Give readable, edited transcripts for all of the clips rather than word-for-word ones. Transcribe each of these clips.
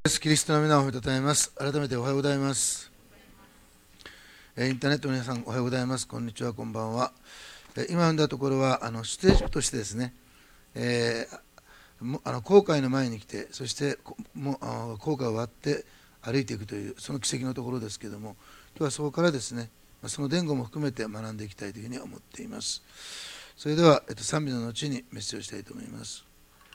イエスキリストの皆を褒めたたえます。改めておはようございます。インターネットの皆さんおはようございます。こんにちは、こんばんは。今読んだところはステージとしてですね、航海の前に来て、そして航海を割って歩いていくというその奇跡のところですけれども、今日はそこからですね、その伝言も含めて学んでいきたいというふうに思っています。それでは、賛美の後にメッセージをしたいと思います。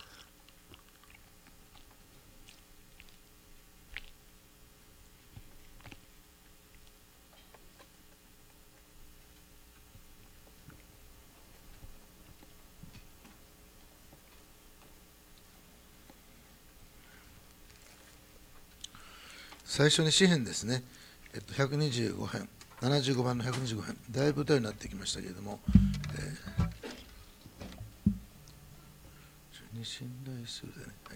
最初に詩編ですね、125編、75番の125編、だいぶ歌になってきましたけれども、主に信頼するでね、はい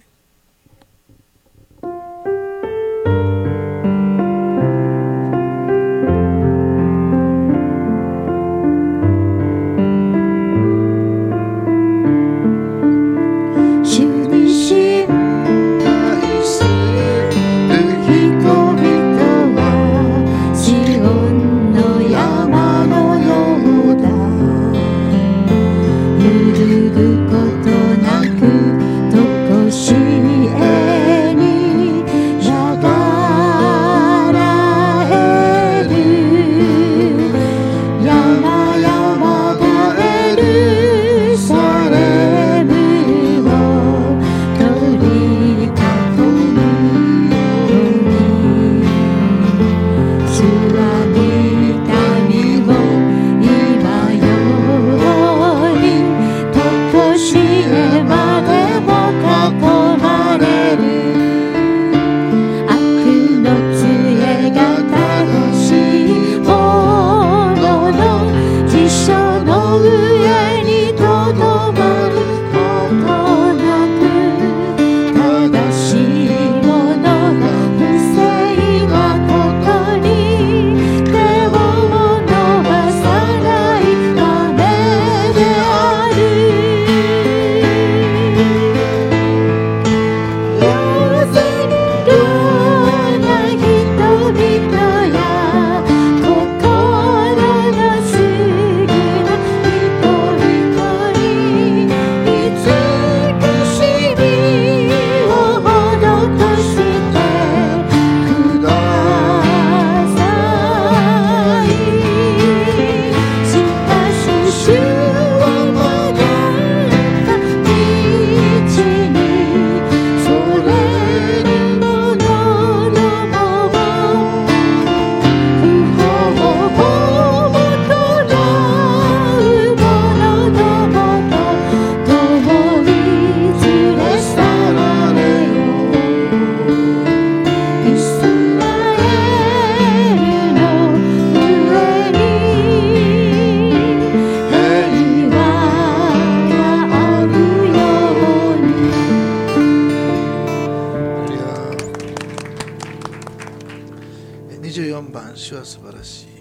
。24番、主は素晴らしい。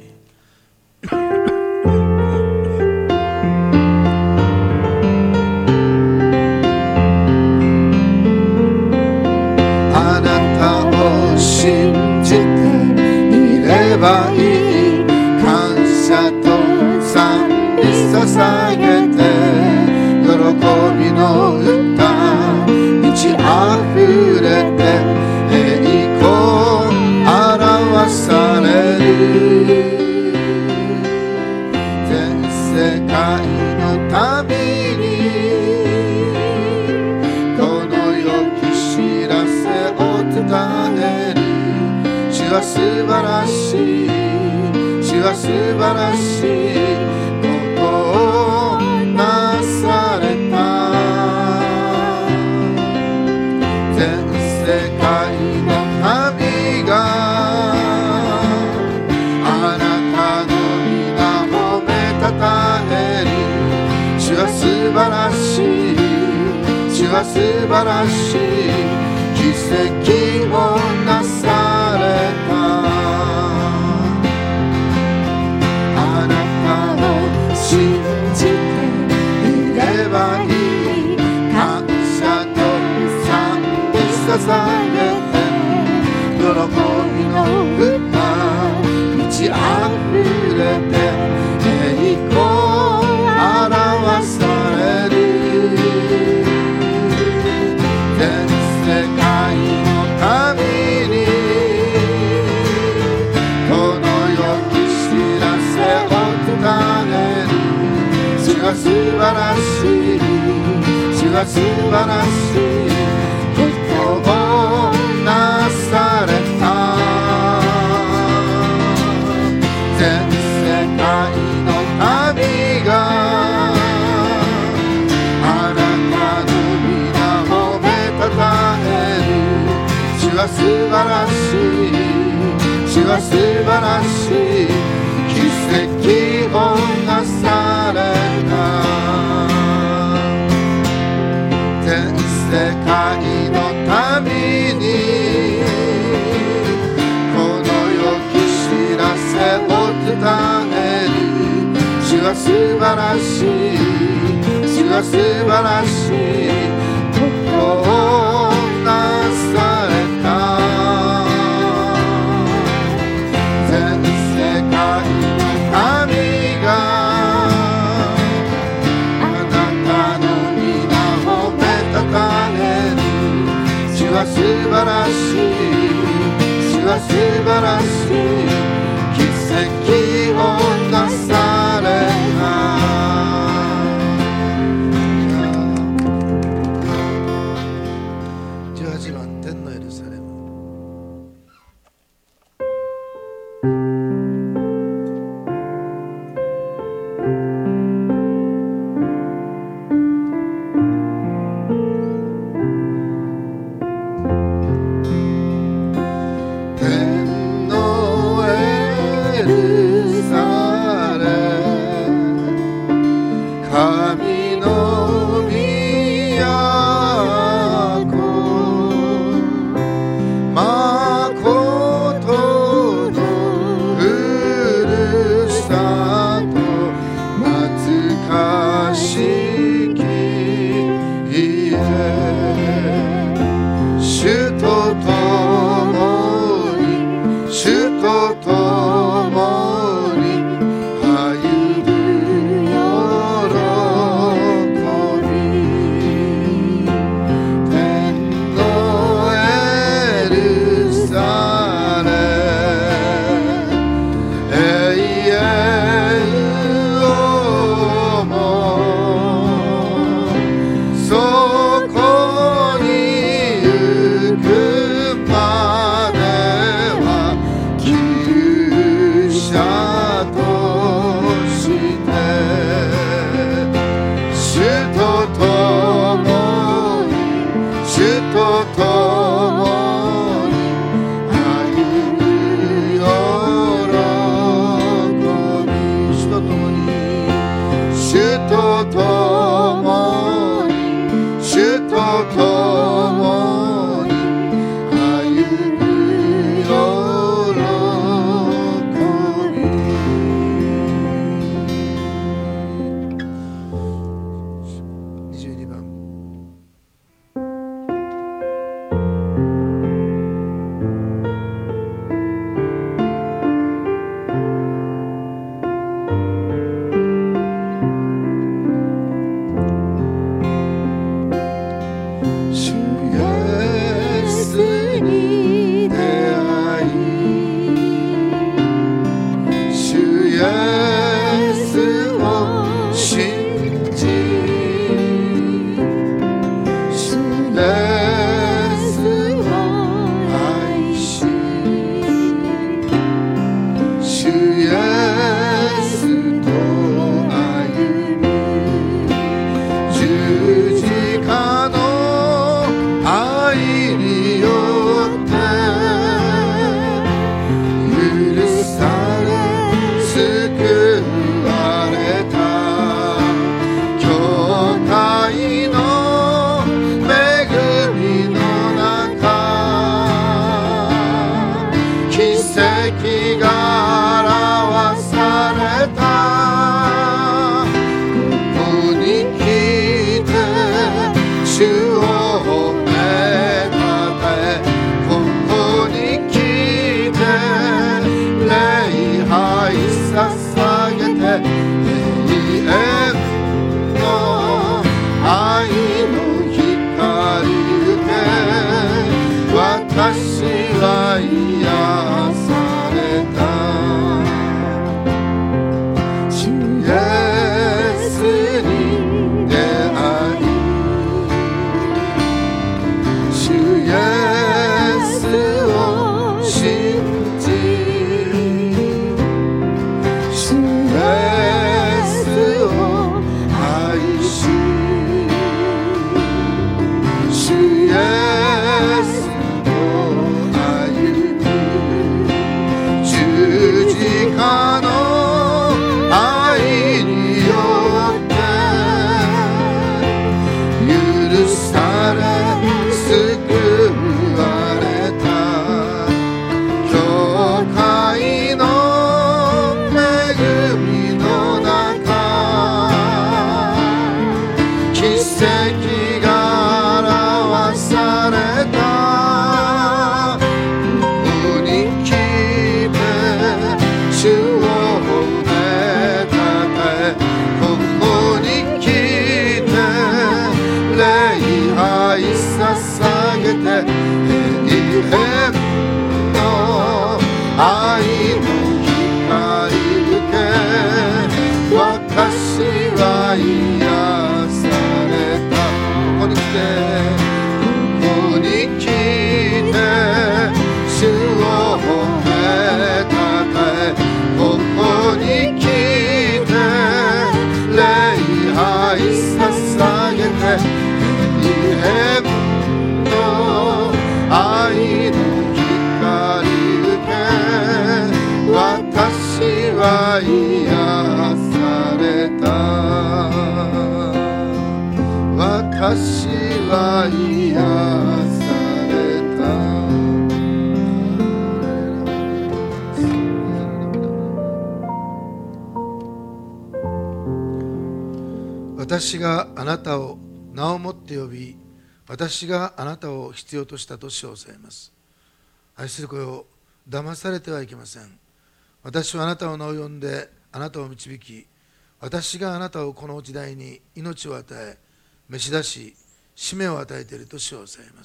あなたを信じていればいい。感謝と賛美捧げて、喜びの歌満ち溢れて、栄光表される。全世界のたびにこの良き知らせを伝える。主は素晴らしい、主は素晴らしいことをなされた。全世界の民があなたの皆褒めたたえる。主は素晴らしい、主は素晴らしい奇跡をなされた。あなたを信じていればいい。感謝と賛美捧げてびの歌満ち溢れて栄光表される。全世界の神にこの良き知らせを伝える。主は素晴らしい、主は素晴らしいことをなされた。全世界の民があなたの皆を褒めたたえる。主は素晴らしい、主は素晴らしい奇跡をなされた。全世界の民にこの良き知らせを伝える。主は素晴らしい、主は素晴らしいことをなされた。全世界の民があなたの皆を褒めたたえる。主は素晴らしい、主は素晴らしい奇跡をなされた。18番天のエルサレム。 「 私は癒された。私があなたを名をもって呼び、私があなたを必要とした年を抑えます。愛する子よ、騙されてはいけません。私はあなたを名を呼んであなたを導き、私があなたをこの時代に命を与え、召し出し、使命を与えている年を抑えます。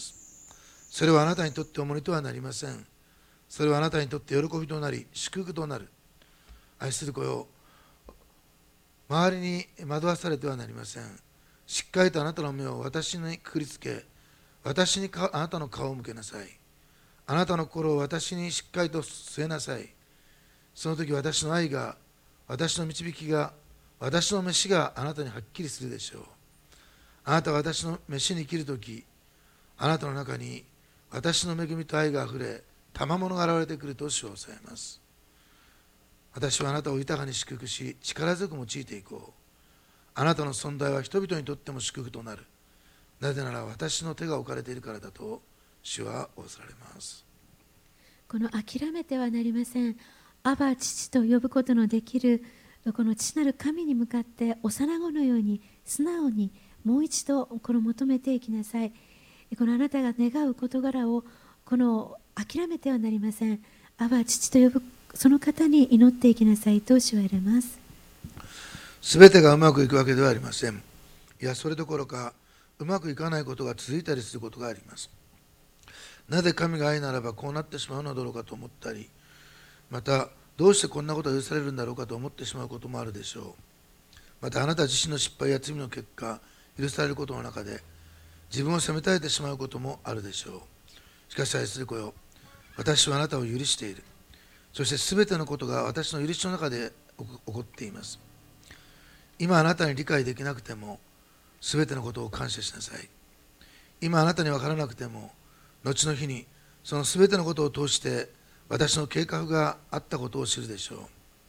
それはあなたにとって重荷とはなりません。それはあなたにとって喜びとなり、祝福となる。愛する子よ、周りに惑わされてはなりません。しっかりとあなたの目を私にくくりつけ、私にあなたの顔を向けなさい。あなたの心を私にしっかりと据えなさい。その時私の愛が、私の導きが、私の飯があなたにはっきりするでしょう。あなたが私の飯に生きるとき、あなたの中に私の恵みと愛があふれ、賜物が現れてくると主を抑えます。私はあなたを豊かに祝福し、力強く用いていこう。あなたの存在は人々にとっても祝福となる。なぜなら私の手が置かれているからだと主は仰せられます。 この諦めてはなりません。アバ父と呼ぶことのできるこの父なる神に向かって幼子のように素直にもう一度この求めていきなさい。このあなたが願う事柄をこの諦めてはなりません。アバ父と呼ぶその方に祈っていきなさいと主は言われます。 すべてがうまくいくわけではありません。いや、それどころかうまくいかないことが続いたりすることがあります。なぜ神が愛ならばこうなってしまうのだろうかと思ったり、またどうしてこんなことが許されるんだろうかと思ってしまうこともあるでしょう。またあなた自身の失敗や罪の結果、許されることの中で自分を責め立ててしまうこともあるでしょう。しかし愛する子よ、私はあなたを許している。そしてすべてのことが私の許しの中で起こっています。今あなたに理解できなくてもすべてのことを感謝しなさい。今あなたに分からなくても後の日にそのすべてのことを通して私の計画があったことを知るでしょう。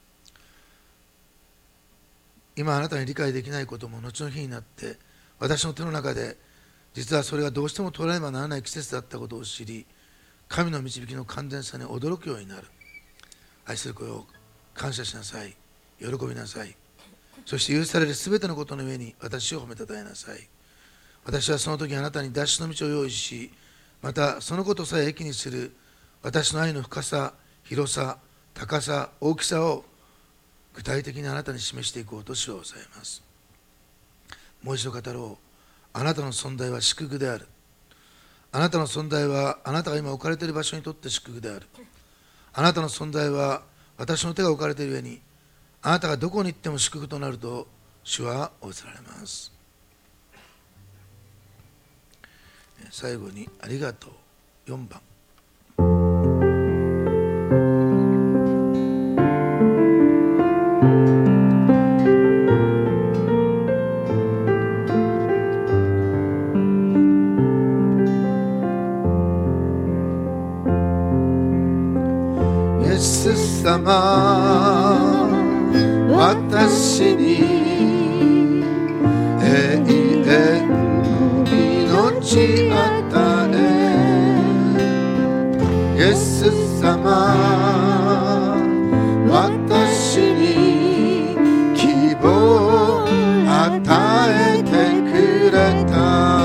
今あなたに理解できないことも後の日になって私の手の中で実はそれがどうしても取らねばならない季節だったことを知り、神の導きの完全さに驚くようになる。愛する子よ、感謝しなさい。喜びなさい。そして許されるすべてのことの上に私を褒めたたえなさい。私はその時あなたに脱出の道を用意し、またそのことさえ益にする私の愛の深さ、広さ、高さ、大きさを具体的にあなたに示していこうと主を抑えます。もう一度語ろう。あなたの存在は祝福である。あなたの存在はあなたが今置かれている場所にとって祝福である。あなたの存在は私の手が置かれている上に、あなたがどこに行っても祝福となると主は仰せられます。最後にありがとう。4番。イエス様、私に永遠の命与え、イエス様、私に希望与えてくれた。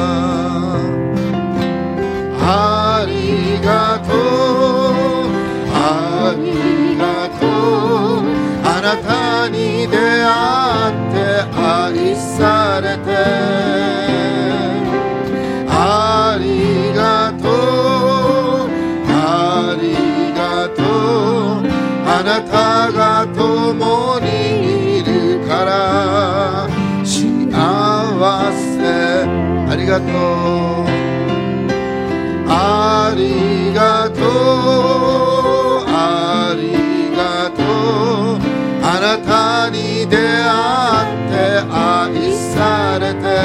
ありがとう、ありがとう。あなたに出会って愛されて、ありがとう、ありがとう。あなたが共にいるから幸せ。ありがとう、ありがとう、ありがとう。あなたに出会って愛されて、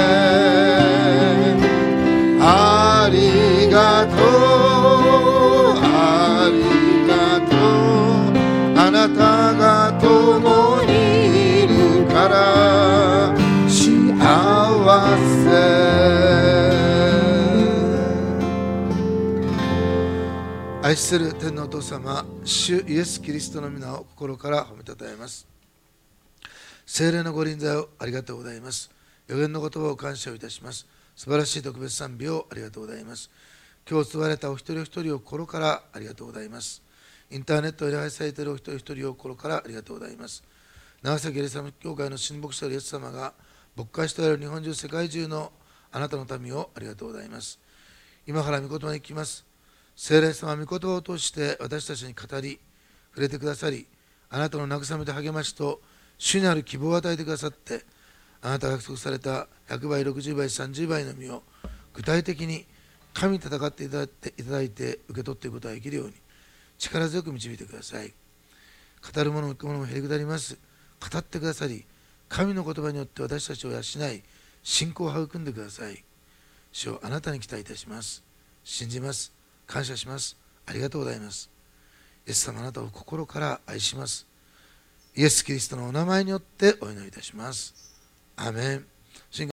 ありがとう、ありがとう。あなたが共にいるから幸せ。 愛する天のお父様、主イエス・キリストの皆を心から褒めたたえます。聖霊のご臨在をありがとうございます。予言の言葉を感謝をいたします。素晴らしい特別賛美をありがとうございます。今日救われたお一人お一人を心からありがとうございます。インターネットで礼拝されているお一人お一人を心からありがとうございます。長崎エリサム教会の神牧者イエス様が牧会しておられる日本中世界中のあなたの民をありがとうございます。今から御言葉に聞きます。聖霊様は御言葉を通して私たちに語り触れてくださり、あなたの慰めと励ましと主にある希望を与えてくださって、あなたが約束された100倍60倍30倍の実を具体的に神に戦っていただいて受け取っていくことができるように力強く導いてください。語る者も聞く者もへりくだります。語ってくださり、神の言葉によって私たちを養い信仰を育んでください。主をあなたに期待いたします。信じます。感謝します。ありがとうございます。イエス様、あなたを心から愛します。イエス・キリストのお名前によってお祈りいたします。アーメン。